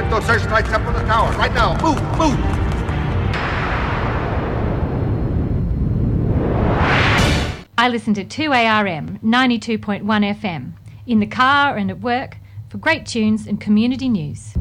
Get those searchlights up on the tower. Right now. Move, move. I listen to 2ARM 92.1 FM in the car and at work for great tunes and community news.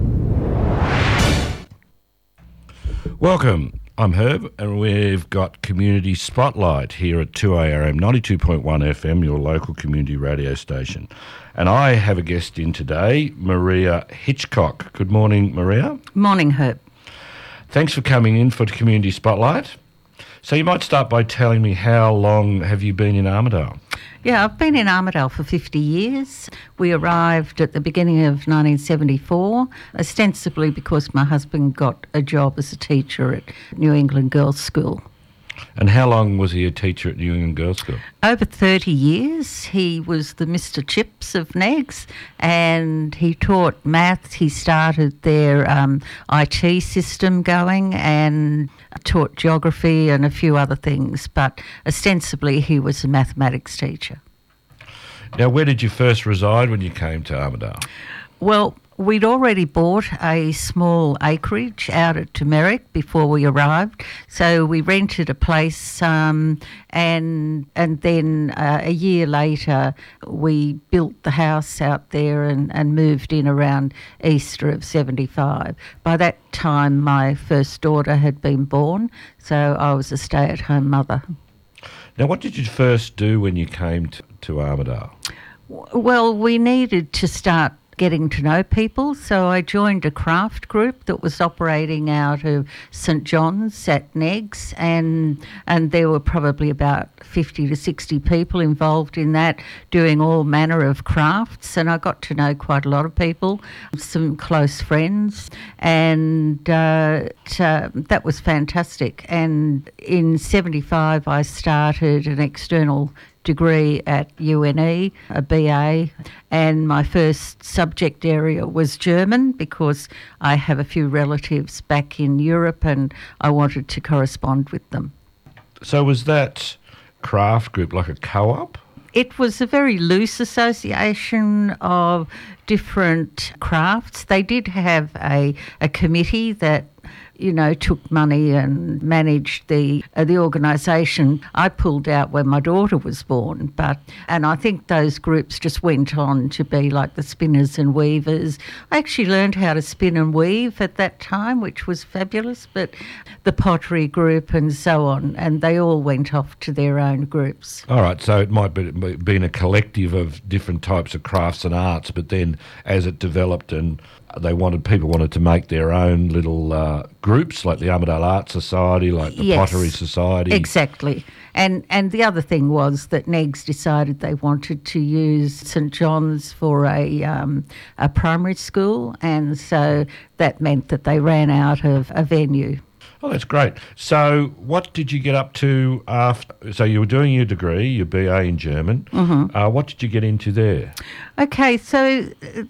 Welcome. I'm Herb, and we've got Community Spotlight here at 2ARM 92.1 FM, your local community radio station. And I have a guest in today, Maria Hitchcock. Good morning, Maria. Morning, Herb. Thanks for coming in for the Community Spotlight. So you might start by telling me, how long have you been in Armidale? Yeah, I've been in Armidale for 50 years. We arrived at the beginning of 1974, ostensibly because my husband got a job as a teacher at New England Girls' School. And how long was he a teacher at New England Girls' School? Over 30 years. He was the Mr. Chips of Negs, and he taught maths. He started their IT system going and taught geography and a few other things, but ostensibly he was a mathematics teacher. Now, where did you first reside when you came to Armidale? Well, we'd already bought a small acreage out at Turmeric before we arrived, so we rented a place, and then a year later we built the house out there and moved in around Easter of 75. By that time my first daughter had been born, so I was a stay-at-home mother. Now, what did you first do when you came to Armidale? Well, we needed to start getting to know people, so I joined a craft group that was operating out of St John's at Negs, and there were probably about 50 to 60 people involved in that, doing all manner of crafts, and I got to know quite a lot of people, some close friends, and that was fantastic. And in 75 I started an external degree at UNE, a BA, and my first subject area was German because I have a few relatives back in Europe and I wanted to correspond with them. So was that craft group like a co-op? It was a very loose association of different crafts. They did have a committee that took money and managed the organisation. I pulled out when my daughter was born, and I think those groups just went on to be like the spinners and weavers. I actually learned how to spin and weave at that time, which was fabulous, but the pottery group and so on, and they all went off to their own groups. All right, so it might be been a collective of different types of crafts and arts, but then as it developed and people wanted to make their own little groups, like the Armidale Art Society, like the Yes, Pottery Society. Exactly. And the other thing was that Negs decided they wanted to use St John's for a primary school, and so that meant that they ran out of a venue. Oh, that's great. So what did you get up to after? So you were doing your degree, your BA in German. Mm-hmm. What did you get into there? Okay, so,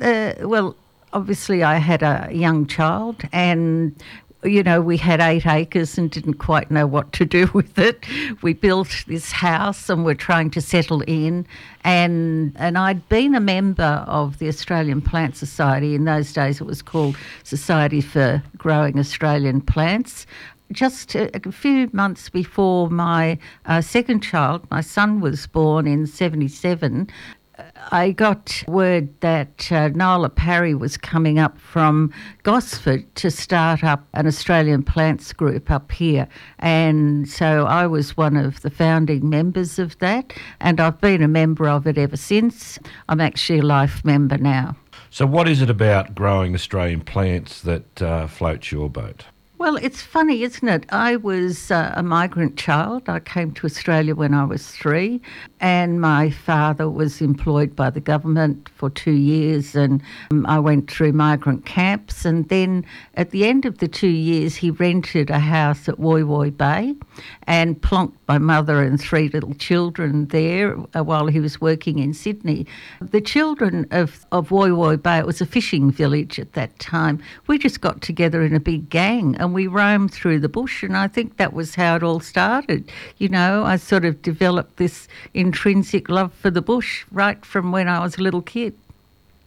obviously I had a young child and, we had 8 acres and didn't quite know what to do with it. We built this house and we're trying to settle in, and I'd been a member of the Australian Plant Society. In those days it was called Society for Growing Australian Plants. Just a few months before my second child, my son, was born in 77, I got word that Nola Parry was coming up from Gosford to start up an Australian plants group up here. And so I was one of the founding members of that, and I've been a member of it ever since. I'm actually a life member now. So what is it about growing Australian plants that floats your boat? Well, it's funny, isn't it? I was a migrant child. I came to Australia when I was 3, and my father was employed by the government for 2 years, and I went through migrant camps, and then at the end of the 2 years he rented a house at Woy Woy Bay and plonked my mother and 3 little children there while he was working in Sydney. The children of Woy Woy Bay, it was a fishing village at that time, we just got together in a big gang and we roamed through the bush, and I think that was how it all started. I sort of developed this intrinsic love for the bush right from when I was a little kid.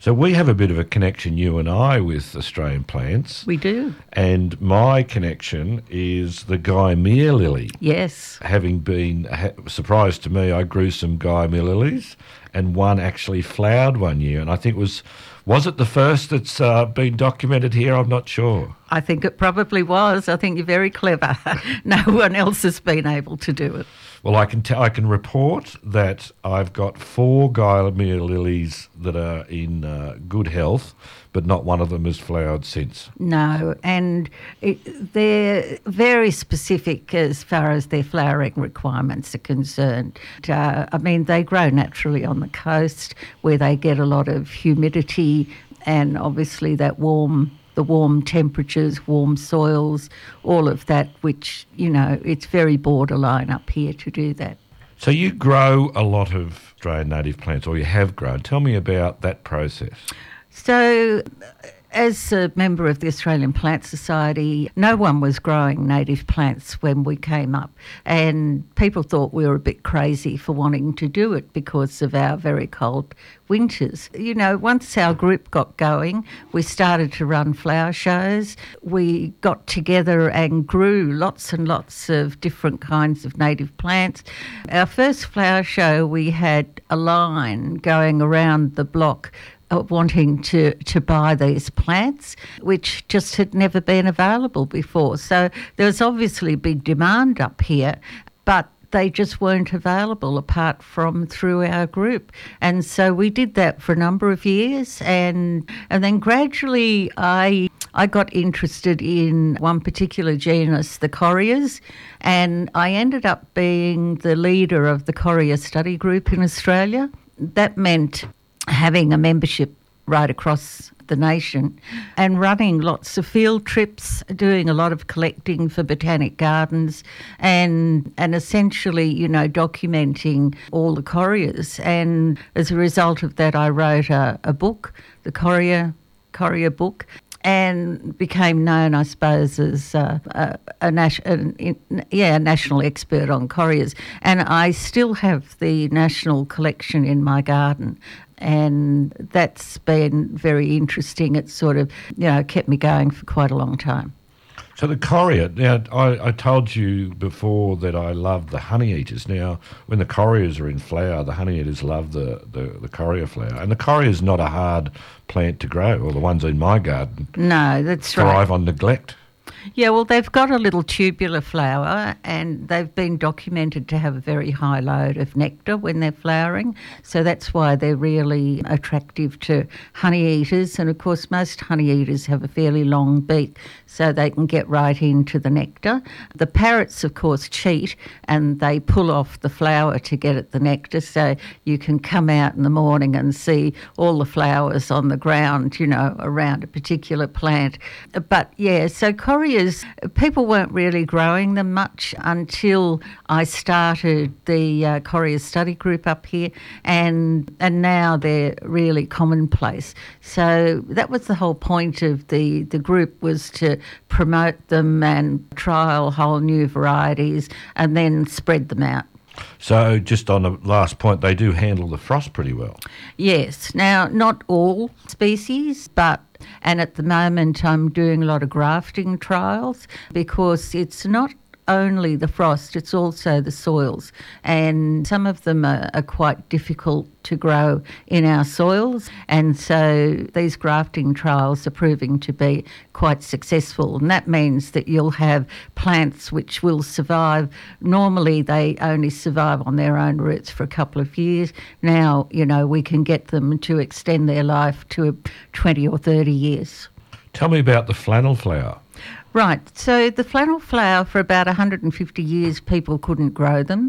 So we have a bit of a connection, you and I, with Australian plants. We do. And my connection is the Guyamere lily. Yes. Having been surprised to me, I grew some Guyamere lilies, and one actually flowered one year. And I think was it the first that's been documented here? I'm not sure. I think it probably was. I think you're very clever. No one else has been able to do it. Well, I can report that I've got 4 Guyamere lilies that are in good health, but not one of them has flowered since. No, and they're very specific as far as their flowering requirements are concerned. I mean, they grow naturally on the coast where they get a lot of humidity and obviously the warm temperatures, warm soils, all of that, which, it's very borderline up here to do that. So you grow a lot of Australian native plants, or you have grown. Tell me about that process. So, as a member of the Australian Plant Society, no one was growing native plants when we came up, and people thought we were a bit crazy for wanting to do it because of our very cold winters. Once our group got going, we started to run flower shows. We got together and grew lots and lots of different kinds of native plants. Our first flower show, we had a line going around the block wanting to buy these plants, which just had never been available before. So there was obviously a big demand up here, but they just weren't available apart from through our group. And so we did that for a number of years, and then gradually I got interested in one particular genus, the correas, and I ended up being the leader of the Correa study group in Australia. That meant having a membership right across the nation and running lots of field trips, doing a lot of collecting for botanic gardens and essentially, documenting all the correas. And as a result of that, I wrote a book, the Correa book, and became known, I suppose, as a national expert on correas. And I still have the national collection in my garden. And that's been very interesting. It's sort of, kept me going for quite a long time. So the correa, now I told you before that I love the honeyeaters. Now, when the correas are in flower, the honeyeaters love the correa flower. And the correa is not a hard plant to grow, or the ones in my garden. No, that's right. Thrive on neglect. Yeah, well, they've got a little tubular flower and they've been documented to have a very high load of nectar when they're flowering. So that's why they're really attractive to honeyeaters. And, of course, most honeyeaters have a fairly long beak so they can get right into the nectar. The parrots, of course, cheat and they pull off the flower to get at the nectar. So you can come out in the morning and see all the flowers on the ground, around a particular plant. But, yeah, so correas, people weren't really growing them much until I started the Correa study group up here, and now they're really commonplace. So that was the whole point of the group, was to promote them and trial whole new varieties and then spread them out. So just on the last point, they do handle the frost pretty well. Yes. Now, not all species, and at the moment I'm doing a lot of grafting trials because it's not only the frost, it's also the soils. And some of them are quite difficult to grow in our soils. And so these grafting trials are proving to be quite successful. And that means that you'll have plants which will survive. Normally they only survive on their own roots for a couple of years. Now, we can get them to extend their life to 20 or 30 years. Tell me about the flannel flower. Right, so the flannel flower, for about 150 years, people couldn't grow them.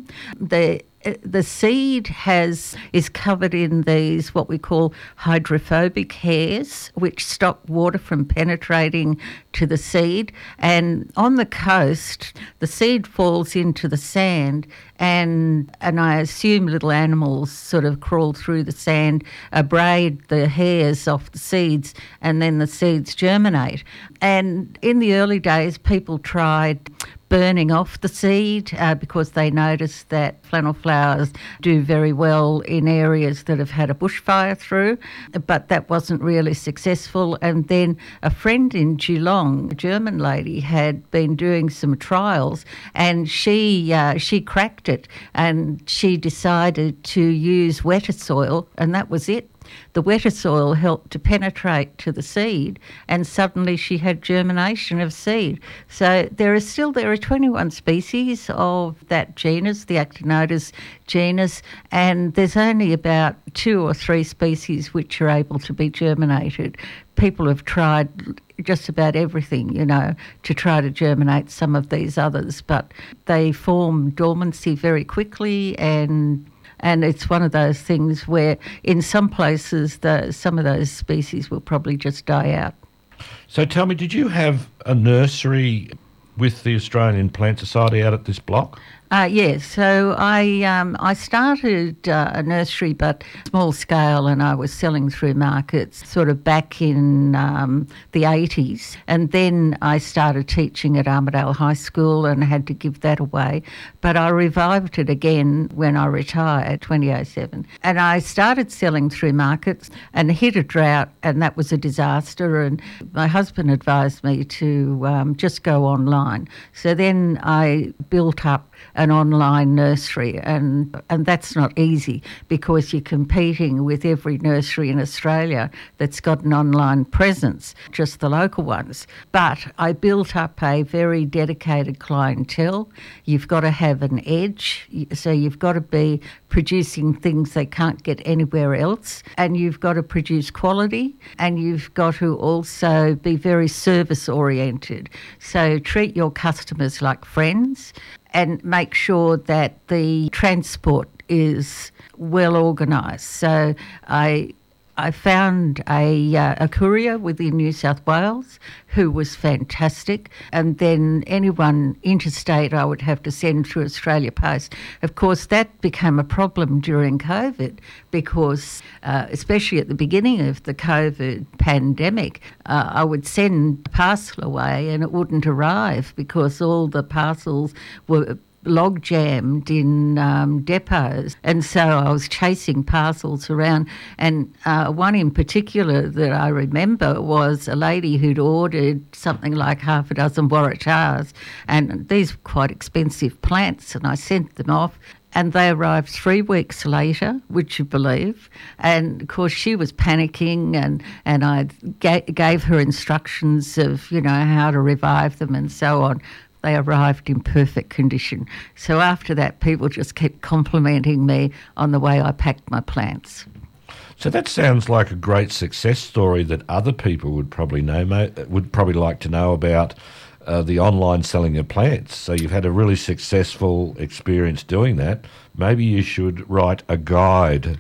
The seed is covered in these what we call hydrophobic hairs, which stop water from penetrating to the seed. And on the coast, the seed falls into the sand, and I assume little animals sort of crawl through the sand, abrade the hairs off the seeds, and then the seeds germinate. And in the early days, people tried burning off the seed because they noticed that flannel flowers do very well in areas that have had a bushfire through, but that wasn't really successful. And then a friend in Geelong, a German lady, had been doing some trials, and she cracked it, and she decided to use wetter soil, and that was it. The wetter soil helped to penetrate to the seed, and suddenly she had germination of seed. So there are 21 species of that genus, the Actinotis genus, and there's only about 2 or 3 species which are able to be germinated. People have tried just about everything, to try to germinate some of these others, but they form dormancy very quickly, and it's one of those things where in some places some of those species will probably just die out. So tell me, did you have a nursery with the Australian Plant Society out at this block? Yes, so I started a nursery, but small scale, and I was selling through markets sort of back in the 80s. And then I started teaching at Armidale High School and had to give that away. But I revived it again when I retired, 2007. And I started selling through markets and hit a drought, and that was a disaster. And my husband advised me to just go online. So then I built up an online nursery, and that's not easy because you're competing with every nursery in Australia that's got an online presence, just the local ones. But I built up a very dedicated clientele. You've got to have an edge, so you've got to be producing things they can't get anywhere else, and you've got to produce quality, and you've got to also be very service oriented. So treat your customers like friends, and make sure that the transport is well organised. So I found a courier within New South Wales who was fantastic, and then anyone interstate I would have to send through Australia Post. Of course, that became a problem during COVID because, especially at the beginning of the COVID pandemic, I would send a parcel away and it wouldn't arrive because all the parcels were log jammed in depots, and so I was chasing parcels around. And one in particular that I remember was a lady who'd ordered something like half a dozen waratahs, and these were quite expensive plants, and I sent them off. And they arrived 3 weeks later, would you believe? And, of course, she was panicking, and I gave her instructions of, how to revive them and so on. They arrived in perfect condition. So after that, people just kept complimenting me on the way I packed my plants. So that sounds like a great success story that other people would probably like to know about the online selling of plants. So you've had a really successful experience doing that. Maybe you should write a guide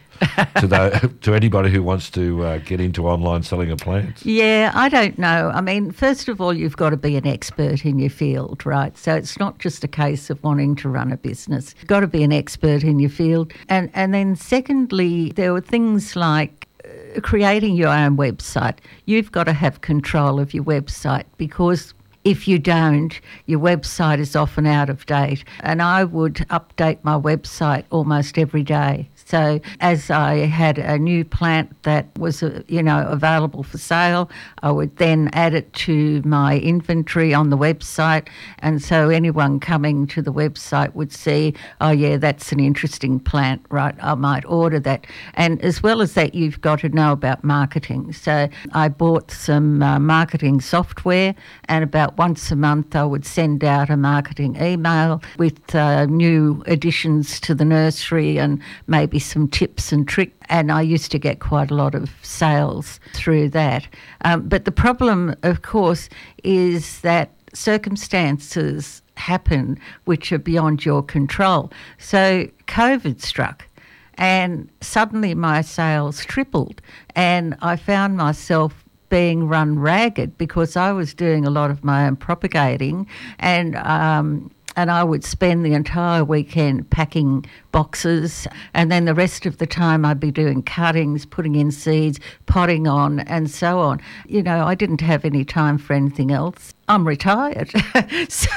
to anybody who wants to get into online selling of plants. Yeah, I don't know. I mean, first of all, you've got to be an expert in your field, right? So it's not just a case of wanting to run a business. You've got to be an expert in your field. And then secondly, there were things like creating your own website. You've got to have control of your website because if you don't, your website is often out of date. And I would update my website almost every day. So as I had a new plant that was, available for sale, I would then add it to my inventory on the website. And so anyone coming to the website would see, oh, yeah, that's an interesting plant, right? I might order that. And as well as that, you've got to know about marketing. So I bought some marketing software, and about once a month I would send out a marketing email with new additions to the nursery and maybe some tips and tricks, and I used to get quite a lot of sales through that. But the problem, of course, is that circumstances happen which are beyond your control. So COVID struck, and suddenly my sales tripled, and I found myself being run ragged because I was doing a lot of my own propagating, and I would spend the entire weekend packing boxes, and then the rest of the time I'd be doing cuttings, putting in seeds, potting on, and so on. You know, I didn't have any time for anything else. I'm retired, so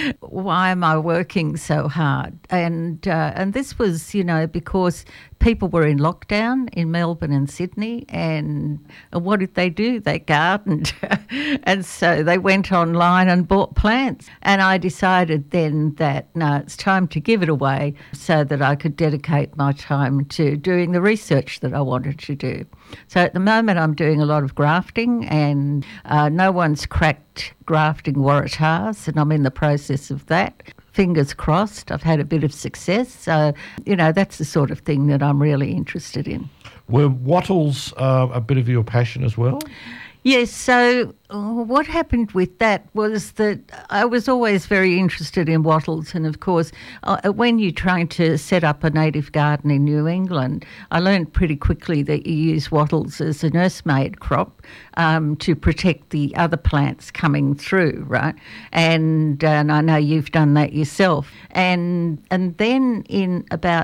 why am I working so hard? And this was, you know, because people were in lockdown in Melbourne and Sydney, and what did they do? They gardened, and so they went online and bought plants. And I decided then that, no, it's time to give it away so that I could dedicate my time to doing the research that I wanted to do. So at the moment I'm doing a lot of grafting, and no one's cracked grafting waratahs, and I'm in the process of that. Fingers crossed, I've had a bit of success. So, you know, that's the sort of thing that I'm really interested in. Were wattles a bit of your passion as well? Yes, so what happened with that was that I was always very interested in wattles, and of course when you're trying to set up a native garden in New England, I learned pretty quickly that you use wattles as a nursemaid crop to protect the other plants coming through, right? And I know you've done that yourself. And then in about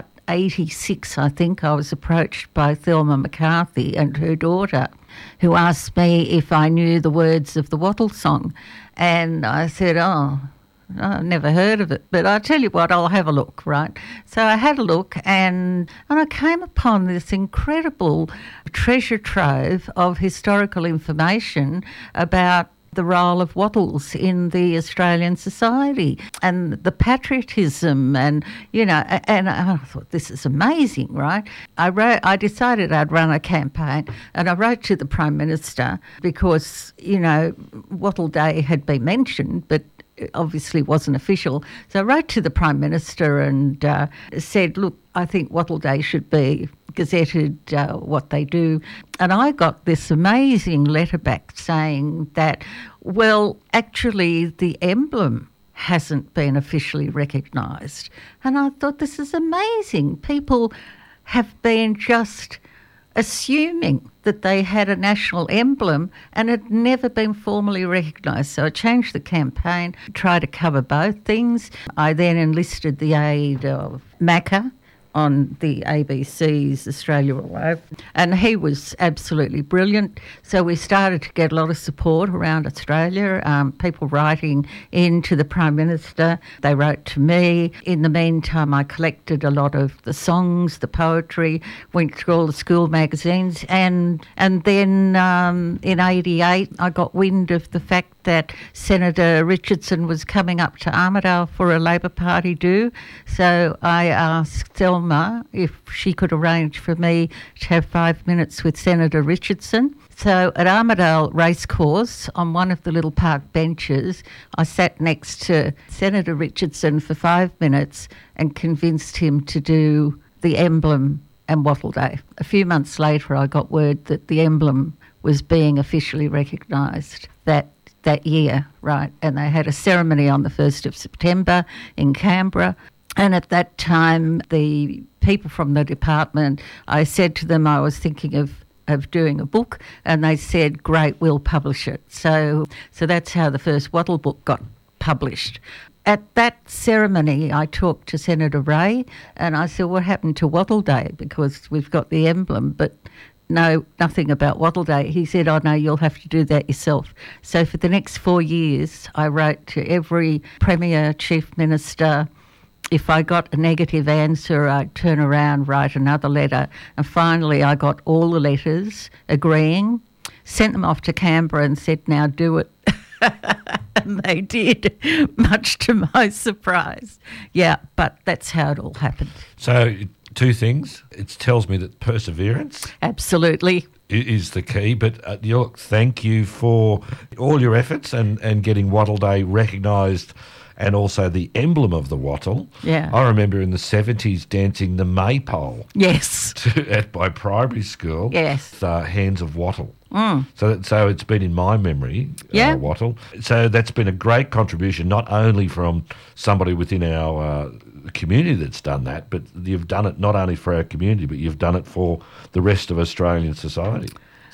86, I think, I was approached by Thelma McCarthy and her daughter, who asked me if I knew the words of the Wattle song. And I said, oh, I've never heard of it, but I'll tell you what, I'll have a look, right? So I had a look, and I came upon this incredible treasure trove of historical information about the role of wattles in the Australian society and the patriotism, and, you know, and I thought, this is amazing, right? I decided I'd run a campaign, and I wrote to the Prime Minister because, you know, Wattle Day had been mentioned, but it obviously wasn't official. So I wrote to the Prime Minister and said, look, I think Wattle Day should be gazetted, what they do. And I got this amazing letter back saying that, well, actually the emblem hasn't been officially recognised. And I thought, this is amazing. People have been just assuming that they had a national emblem and had never been formally recognised. So I changed the campaign, tried to cover both things. I then enlisted the aid of Macca on the ABC's Australia Alive, and he was absolutely brilliant. So we started to get a lot of support around Australia, people writing in to the Prime Minister. They wrote to me. In the meantime, I collected a lot of the songs, the poetry, went through all the school magazines, and then in 88 I got wind of the fact that Senator Richardson was coming up to Armidale for a Labor Party do. So I asked Thelma if she could arrange for me to have 5 minutes with Senator Richardson. So at Armidale Racecourse, on one of the little park benches, I sat next to Senator Richardson for 5 minutes and convinced him to do the emblem and Wattle Day. A few months later, I got word that the emblem was being officially recognised that year, right? And they had a ceremony on the 1st of September in Canberra. And at that time, the people from the department, I said to them I was thinking of doing a book, and they said, great, we'll publish it. So that's how the first Wattle book got published. At that ceremony, I talked to Senator Ray, and I said, what happened to Wattle Day? Because we've got the emblem, but no, nothing about Wattle Day. He said, oh no, you'll have to do that yourself. So for the next 4 years, I wrote to every Premier, Chief Minister. If I got a negative answer, I'd turn around, write another letter. And finally, I got all the letters agreeing, sent them off to Canberra and said, now do it. And they did, much to my surprise. Yeah, but that's how it all happened. So, two things. It tells me that perseverance absolutely is the key, but thank you for all your efforts and getting Wattle Day recognised, and also the emblem of the wattle. Yeah. I remember in the 70s dancing the maypole. Yes. At my primary school. Yes. With hands of wattle. So it's been in my memory, wattle. So that's been a great contribution, not only from somebody within our community that's done that, but you've done it not only for our community, but you've done it for the rest of Australian society.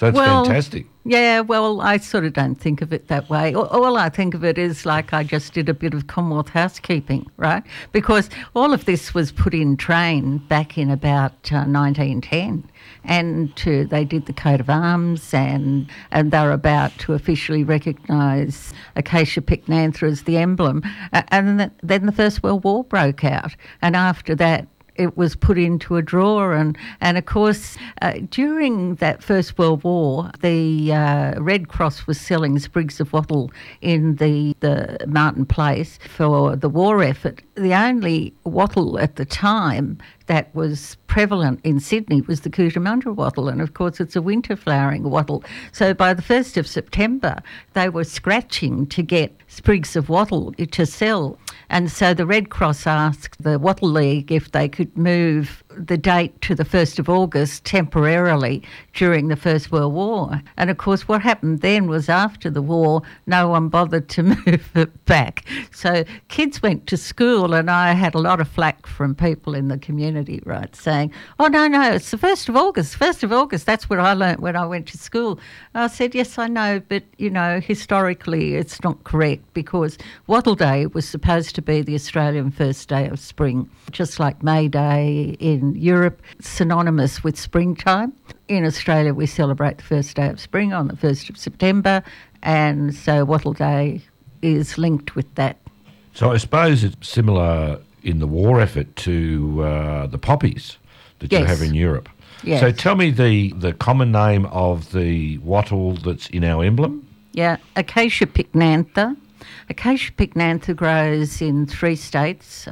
So it's fantastic. Yeah, well, I sort of don't think of it that way. All I think of it is like I just did a bit of Commonwealth housekeeping, right? Because all of this was put in train back in about 1910. And they did the coat of arms, and they were about to officially recognise Acacia pycnantha as the emblem. And then the First World War broke out. And after that, it was put into a drawer, and of course during that First World War the Red Cross was selling sprigs of wattle in the Martin Place for the war effort. The only wattle at the time that was prevalent in Sydney was the Cootamundra wattle, and of course it's a winter flowering wattle. So by the 1st of September they were scratching to get sprigs of wattle to sell. And so the Red Cross asked the Wattle League if they could move the date to the 1st of August temporarily during the First World War. And of course what happened then was after the war no one bothered to move it back. So kids went to school, and I had a lot of flack from people in the community, right, saying, oh no, it's the 1st of August, 1st of August, that's what I learnt when I went to school. I said, yes, I know, but historically it's not correct, because Wattle Day was supposed to be the Australian first day of spring, just like May Day in Europe, synonymous with springtime. In Australia, we celebrate the first day of spring on the 1st of September, and so Wattle Day is linked with that. So I suppose it's similar in the war effort to the poppies that you have in Europe. Yes. So tell me the common name of the wattle that's in our emblem. Yeah, Acacia pycnantha. Acacia pycnantha grows in 3 states,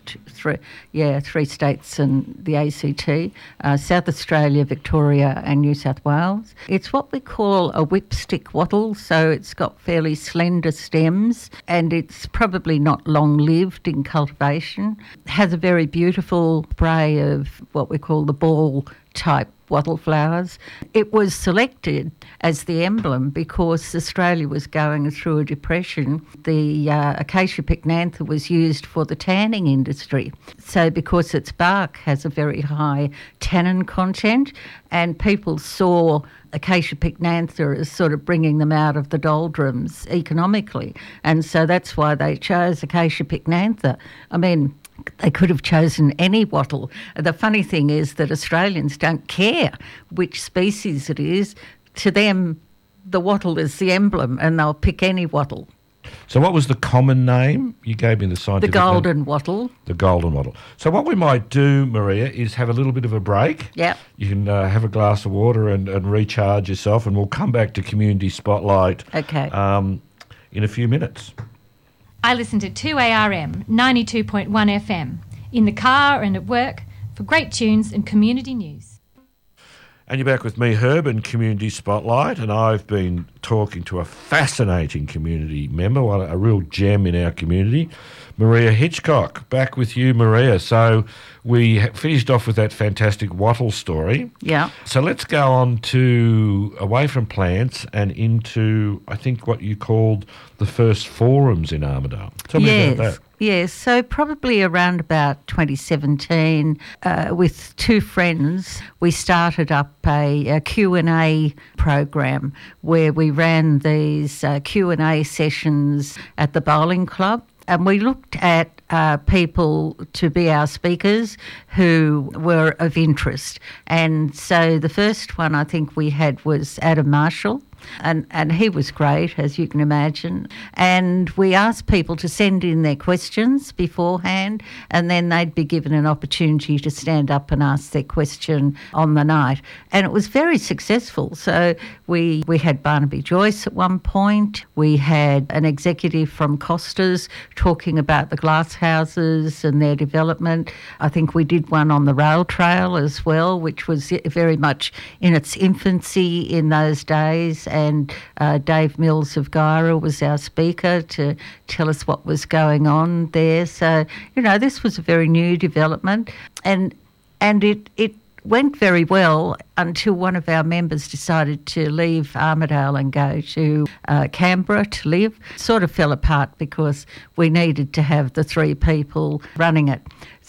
three states and the ACT, South Australia, Victoria and New South Wales. It's what we call a whipstick wattle, so it's got fairly slender stems, and it's probably not long-lived in cultivation. It has a very beautiful spray of what we call the ball type wattle flowers. It was selected as the emblem because Australia was going through a depression. The Acacia pycnantha was used for the tanning industry. So because its bark has a very high tannin content, and people saw Acacia pycnantha as sort of bringing them out of the doldrums economically. And so that's why they chose Acacia pycnantha. I mean, they could have chosen any wattle. The funny thing is that Australians don't care which species it is. To them, the wattle is the emblem, and they'll pick any wattle. So what was the common name? You gave me the scientific name. The golden name. wattle. The golden wattle. So what we might do, Maria, is have a little bit of a break. Yeah. You can have a glass of water and recharge yourself, and we'll come back to Community Spotlight in a few minutes. I listen to 2ARM 92.1 FM in the car and at work for great tunes and community news. And you're back with me, Herb, and Community Spotlight, and I've been talking to a fascinating community member, a real gem in our community, Maria Hitchcock. Back with you, Maria. So we finished off with that fantastic wattle story. Yeah. So let's go on to away from plants and into, I think, what you called the first forums in Armidale. Tell me about that. Yes, so probably around about 2017, with 2 friends, we started up a Q&A program where we ran these Q&A sessions at the bowling club. And we looked at people to be our speakers who were of interest. And so the first one I think we had was Adam Marshall. And he was great, as you can imagine. And we asked people to send in their questions beforehand, and then they'd be given an opportunity to stand up and ask their question on the night. And it was very successful. So we had Barnaby Joyce at one point. We had an executive from Costas talking about the glass houses and their development. I think we did one on the rail trail as well, which was very much in its infancy in those days. And Dave Mills of Gyra was our speaker to tell us what was going on there. So, this was a very new development, and it went very well until one of our members decided to leave Armidale and go to Canberra to live. Sort of fell apart because we needed to have the 3 people running it.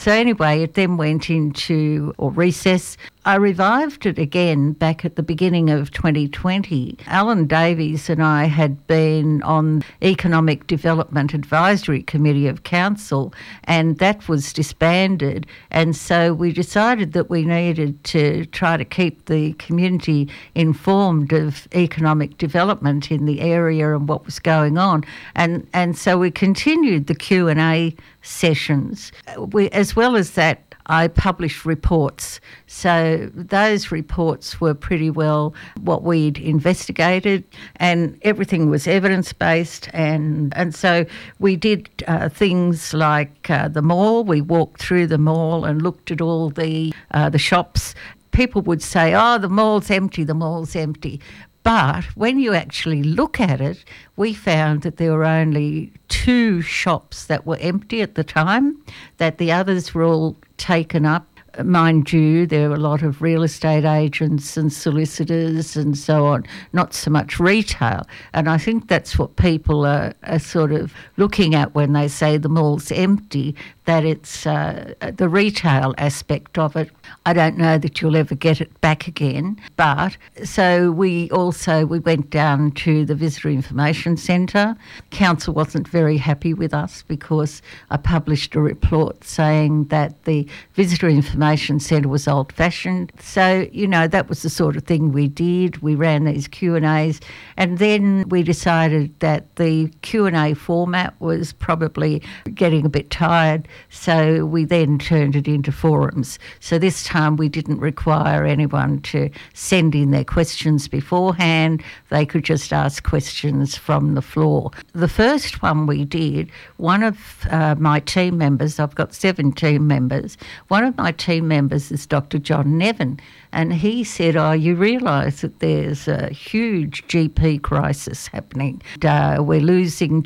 So anyway, it then went into recess. I revived it again back at the beginning of 2020. Alan Davies and I had been on Economic Development Advisory Committee of Council, and that was disbanded. And so we decided that we needed to try to keep the community informed of economic development in the area and what was going on. And so we continued the Q&A sessions. As well as that, I published reports. So those reports were pretty well what we'd investigated, and everything was evidence-based. And so we did things like the mall. We walked through the mall and looked at all the shops. People would say, oh, the mall's empty, the mall's empty. But when you actually look at it, we found that there were only 2 shops that were empty at the time, that the others were all taken up. Mind you, there are a lot of real estate agents and solicitors and so on, not so much retail. And I think that's what people are sort of looking at when they say the mall's empty, that it's the retail aspect of it. I don't know that you'll ever get it back again. But so we went down to the Visitor Information Centre. Council wasn't very happy with us because I published a report saying that the Visitor Information Centre was old-fashioned. So, that was the sort of thing we did. We ran these Q&As, and then we decided that the Q&A format was probably getting a bit tired. So we then turned it into forums. So this time we didn't require anyone to send in their questions beforehand. They could just ask questions from the floor. The first one we did, one of my team members, I've got 7 team members, one of my team members is Dr. John Nevin, and he said, you realise that there's a huge GP crisis happening. We're losing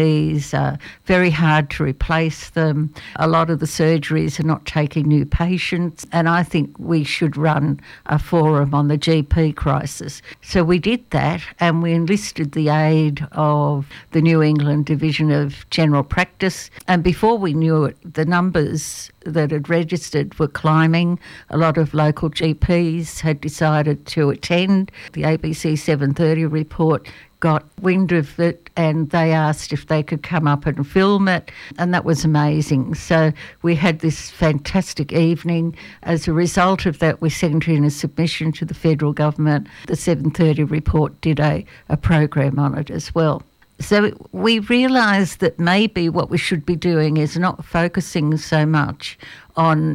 GPs, very hard to replace them. A lot of the surgeries are not taking new patients, and I think we should run a forum on the GP crisis. So we did that, and we enlisted the aid of the New England Division of General Practice, and before we knew it, the numbers that had registered were climbing. A lot of local GPs had decided to attend. The ABC 730 report got wind of it, and they asked if they could come up and film it, and that was amazing. So we had this fantastic evening. As a result of that, we sent in a submission to the federal government. The 730 report did a program on it as well. So we realised that maybe what we should be doing is not focusing so much on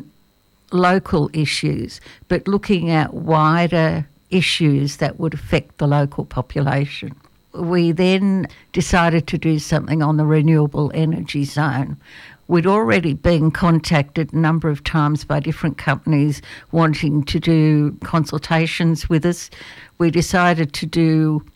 local issues, but looking at wider issues that would affect the local population. We then decided to do something on the renewable energy zone. We'd already been contacted a number of times by different companies wanting to do consultations with us. We decided to do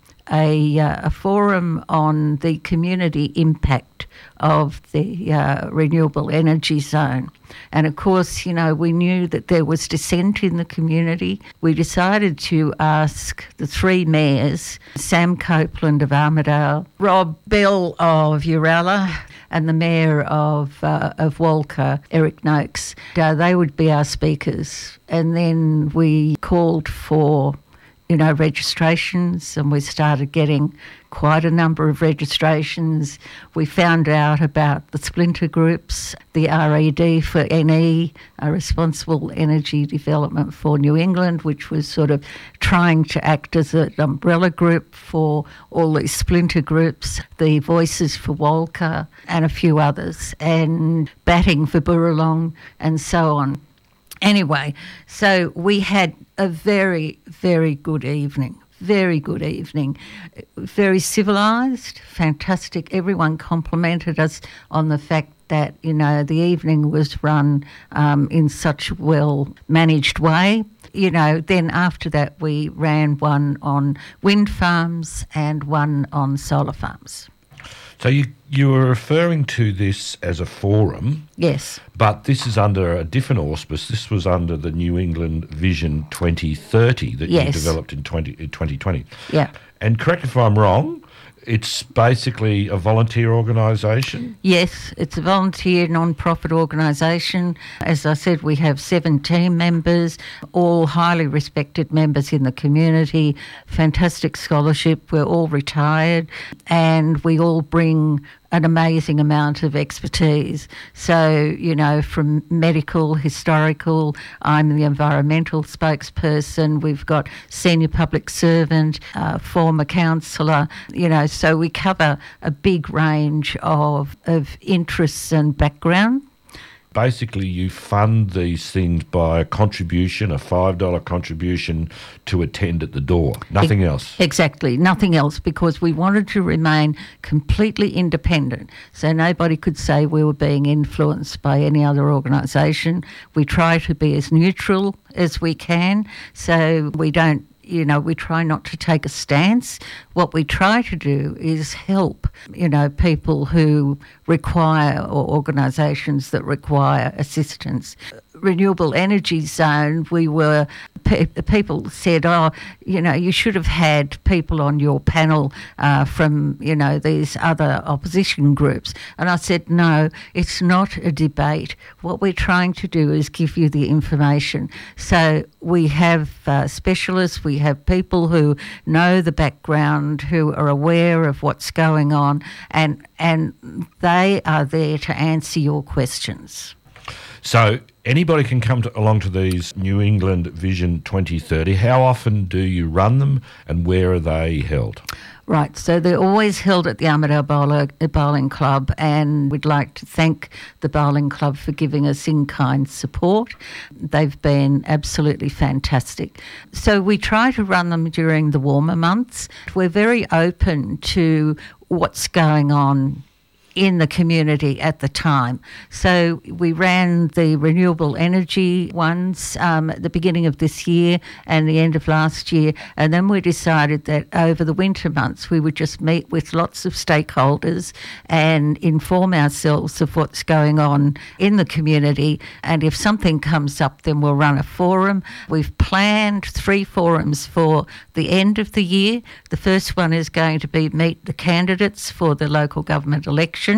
a forum on the community impact of the renewable energy zone. And of course, we knew that there was dissent in the community. We decided to ask the 3 mayors, Sam Copeland of Armidale, Rob Bell of Uralla, and the mayor of Walker, Eric Noakes. They would be our speakers. And then we called for registrations, and we started getting quite a number of registrations. We found out about the splinter groups, the RED for NE, a Responsible Energy Development for New England, which was sort of trying to act as an umbrella group for all these splinter groups, the Voices for Walker and a few others, and Batting for Burralong and so on. Anyway, so we had a very, very good evening. Very good evening. Very civilised, fantastic. Everyone complimented us on the fact that, the evening was run in such a well-managed way. Then after that we ran one on wind farms and one on solar farms. So you were referring to this as a forum. Yes. But this is under a different auspice. This was under the New England Vision 2030 that you developed in 2020. Yeah. And correct me if I'm wrong, it's basically a volunteer organisation? Yes, it's a volunteer non-profit organisation. As I said, we have 7 team members, all highly respected members in the community, fantastic scholarship. We're all retired and we all bring an amazing amount of expertise. So, you know, from medical, historical, I'm the environmental spokesperson, we've got senior public servant, former councillor, you know, so we cover a big range of interests and background. Basically, you fund these things by a contribution, a $5 contribution to attend at the door. Nothing else. Exactly, nothing else, because we wanted to remain completely independent. So nobody could say we were being influenced by any other organisation. We try to be as neutral as we can, so we don't, you know, we try not to take a stance. What we try to do is help, you know, people who require, or organisations that require assistance. Renewable Energy Zone, people said, oh, you know, you should have had people on your panel from, you know, these other opposition groups. And I said, no, it's not a debate. What we're trying to do is give you the information. So we have specialists, we have people who know the background, who are aware of what's going on, and they are there to answer your questions. So anybody can come along to these New England Vision 2030. How often do you run them and where are they held? Right, so they're always held at the Armidale Bowling Club, and we'd like to thank the Bowling Club for giving us in-kind support. They've been absolutely fantastic. So we try to run them during the warmer months. We're very open to what's going on in the community at the time. So we ran the renewable energy ones at the beginning of this year and the end of last year, and then we decided that over the winter months we would just meet with lots of stakeholders and inform ourselves of what's going on in the community, and if something comes up then we'll run a forum. We've planned 3 forums for the end of the year. The first one is going to be meet the candidates for the local government election.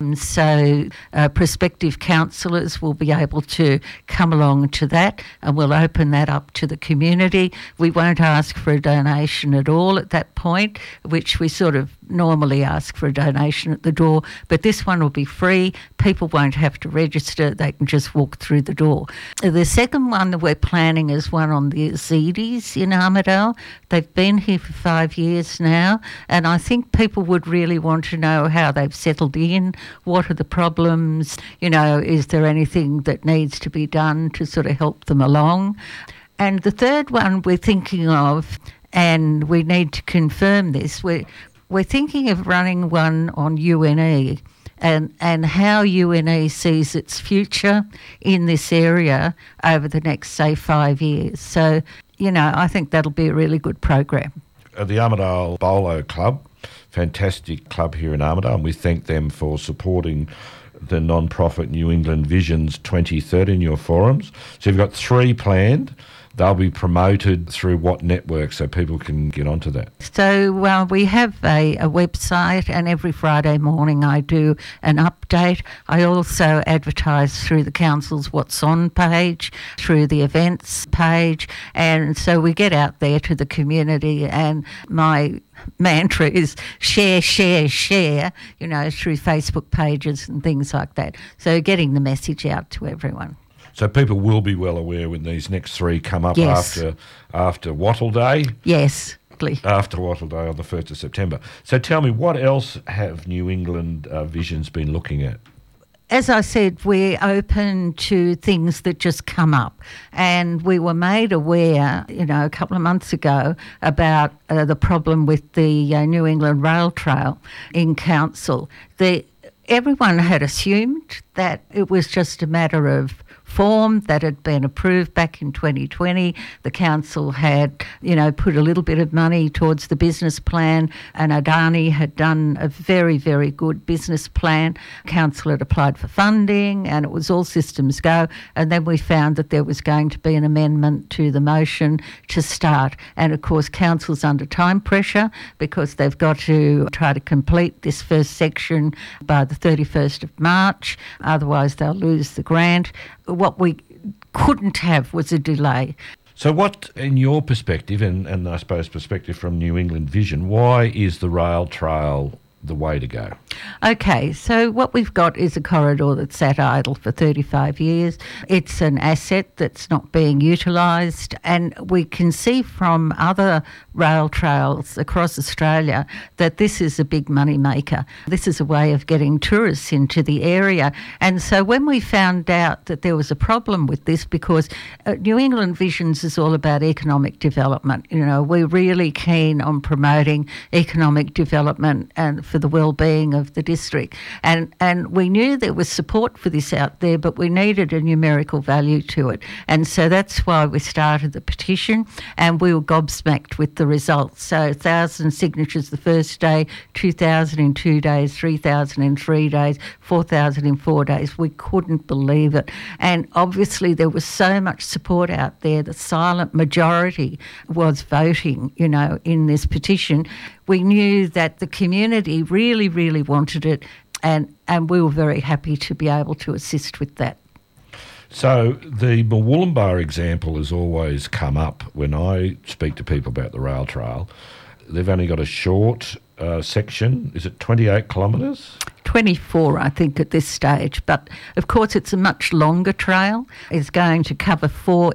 So prospective councillors will be able to come along to that, and we'll open that up to the community. We won't ask for a donation at all at that point, which we sort of normally ask for a donation at the door, but this one will be free. People won't have to register, they can just walk through the door. The second one that we're planning is one on the Yazidis in Armidale. They've been here for 5 years now, and I think people would really want to know how they've settled in, what are the problems, you know, is there anything that needs to be done to sort of help them along. And the third one we're thinking of, and we need to confirm this, we're thinking of running one on UNE and how UNE sees its future in this area over the next, say, 5 years. So, you know, I think that'll be a really good program. The Armidale Bowling Club, fantastic club here in Armidale, and we thank them for supporting the non-profit New England Visions 2030 in your forums. So you've got 3 planned. They'll be promoted through what network so people can get onto that? So we have a website, and every Friday morning I do an update. I also advertise through the council's What's On page, through the events page, and so we get out there to the community, and my mantra is share, share, share, you know, through Facebook pages and things like that. So getting the message out to everyone. So people will be well aware when these next 3 come up. Yes. after Wattle Day. Yes. After Wattle Day on the 1st of September. So tell me, what else have New England Visions been looking at? As I said, we're open to things that just come up, and we were made aware, you know, a couple of months ago about the problem with the New England Rail Trail in council. Everyone had assumed that it was just a matter of form that had been approved back in 2020. The council had, put a little bit of money towards the business plan, and Adani had done a very, very good business plan. Council had applied for funding, and it was all systems go. And then we found that there was going to be an amendment to the motion to start. And of course, council's under time pressure because they've got to try to complete this first section by the 31st of March. Otherwise, they'll lose the grant. What we couldn't have was a delay. So what, in your perspective, and I suppose perspective from New England Vision, why is the rail trail the way to go? Okay, so what we've got is a corridor that's sat idle for 35 years. It's an asset that's not being utilised, and we can see from other rail trails across Australia that this is a big money maker. This is a way of getting tourists into the area. And so when we found out that there was a problem with this, because New England Visions is all about economic development, we're really keen on promoting economic development and for the well-being of the district. And we knew there was support for this out there, but we needed a numerical value to it. And so that's why we started the petition, and we were gobsmacked with the results. So 1,000 signatures the first day, 2,000 in 2 days, 3,000 in 3 days, 4,000 in 4 days. We couldn't believe it. And obviously there was so much support out there. The silent majority was voting, in this petition. We knew that the community really, really wanted it, and we were very happy to be able to assist with that. So the Murwillumbah example has always come up when I speak to people about the rail trail. They've only got a short section. Is it 28 kilometres? 24, I think, at this stage. But, of course, it's a much longer trail. It's going to cover 4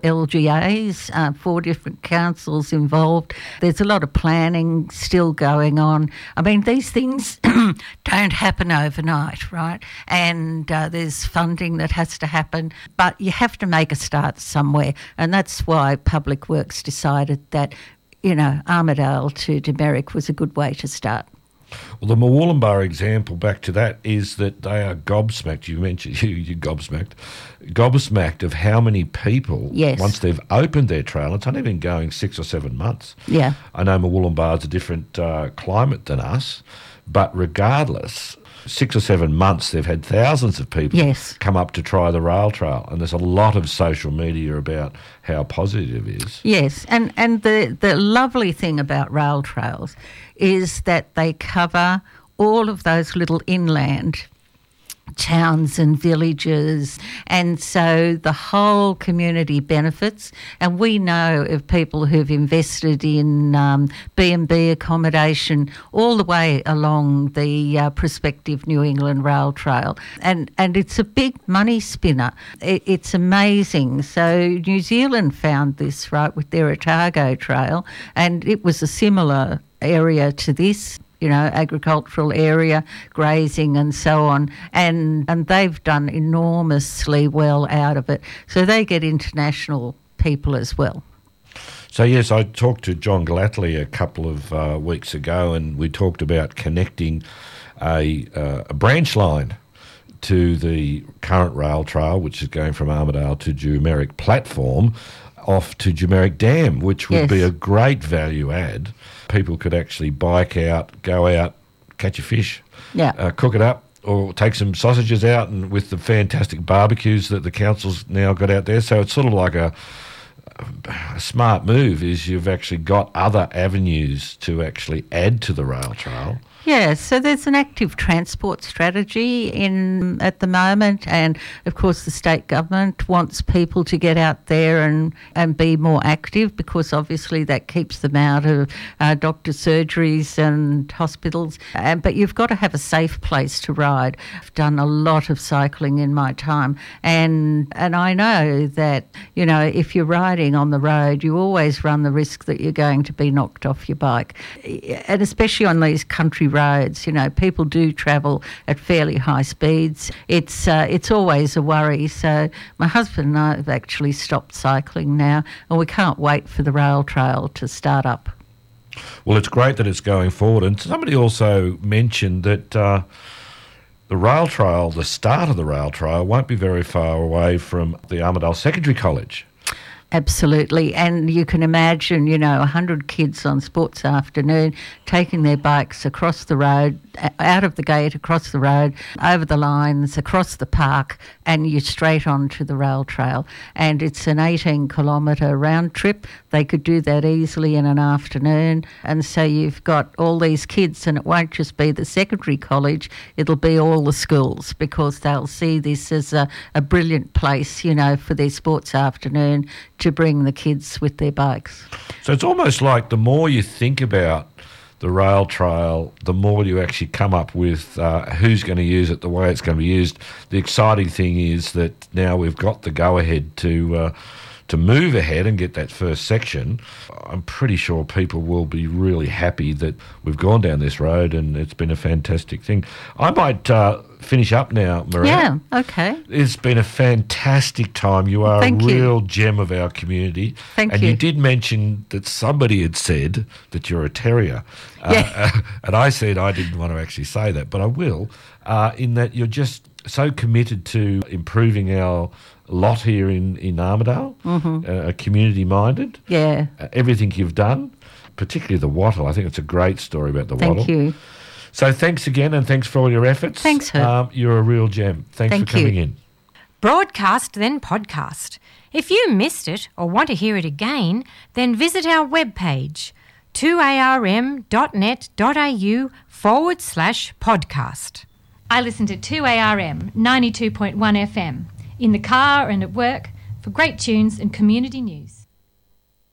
LGAs, 4 different councils involved. There's a lot of planning still going on. I mean, these things don't happen overnight, right? And there's funding that has to happen. But you have to make a start somewhere. And that's why Public Works decided that, Armidale to Demerrick was a good way to start. Well, the Murwillumbah example, back to that, is that they are gobsmacked. You mentioned you gobsmacked of how many people, yes, once they've opened their trail, it's only been going 6 or 7 months. Yeah. I know Murwillumbah is a different climate than us, but regardless, 6 or 7 months, they've had thousands of people, yes, come up to try the rail trail. And there's a lot of social media about how positive it is. Yes, and the lovely thing about rail trails is that they cover all of those little inland towns and villages, and so the whole community benefits. And we know of people who've invested in B&B accommodation all the way along the prospective New England Rail Trail, and it's a big money spinner. It's amazing. So New Zealand found this, right, with their Otago Trail, and it was a similar area to this, agricultural area, grazing and so on. And they've done enormously well out of it. So they get international people as well. So, yes, I talked to John Gallatley a couple of weeks ago, and we talked about connecting a branch line to the current rail trail, which is going from Armidale to Demerrick platform, off to Demerrick Dam, which would, yes, be a great value add. People could actually bike out, go out, catch a fish, yeah, cook it up, or take some sausages out, and with the fantastic barbecues that the council's now got out there. So it's sort of like a smart move, is you've actually got other avenues to actually add to the rail trail. Yeah, so there's an active transport strategy at the moment, and of course the state government wants people to get out there and be more active, because obviously that keeps them out of doctor surgeries and hospitals. But you've got to have a safe place to ride. I've done a lot of cycling in my time, and I know that, if you're riding on the road, you always run the risk that you're going to be knocked off your bike, and especially on these country roads. People do travel at fairly high speeds. It's always a worry. So my husband and I have actually stopped cycling now, and we can't wait for the rail trail to start up. Well, it's great that it's going forward. And somebody also mentioned that the the rail trail, the start of the rail trail, won't be very far away from the Armidale Secondary College. Absolutely. And you can imagine, 100 kids on sports afternoon taking their bikes across the road, out of the gate, across the road, over the lines, across the park, and you're straight onto the rail trail. And it's an 18-kilometre round trip. They could do that easily in an afternoon. And so you've got all these kids, and it won't just be the secondary college, it'll be all the schools, because they'll see this as a brilliant place, for their sports afternoon to bring the kids with their bikes. So it's almost like the more you think about the rail trail, the more you actually come up with who's going to use it, the way it's going to be used. The exciting thing is that now we've got the go-ahead to move ahead and get that first section. I'm pretty sure people will be really happy that we've gone down this road, and it's been a fantastic thing. I might finish up now, Maria. Yeah, okay. It's been a fantastic time. You are Thank a you. real gem of our community. Thank and you. you did mention that somebody had said that you're a terrier. Yeah. And I said I didn't want to actually say that, but I will, in that you're just so committed to improving our lot here in Armidale, community-minded. Yeah. Everything you've done, particularly the wattle. I think it's a great story about the wattle. Thank you. So thanks again, and thanks for all your efforts. Thanks, Herb. You're a real gem. Thanks Thank for coming you. in. Broadcast, then podcast. If you missed it or want to hear it again, then visit our webpage 2arm.net.au/podcast. I listen to 2ARM 92.1 FM in the car and at work for great tunes and community news.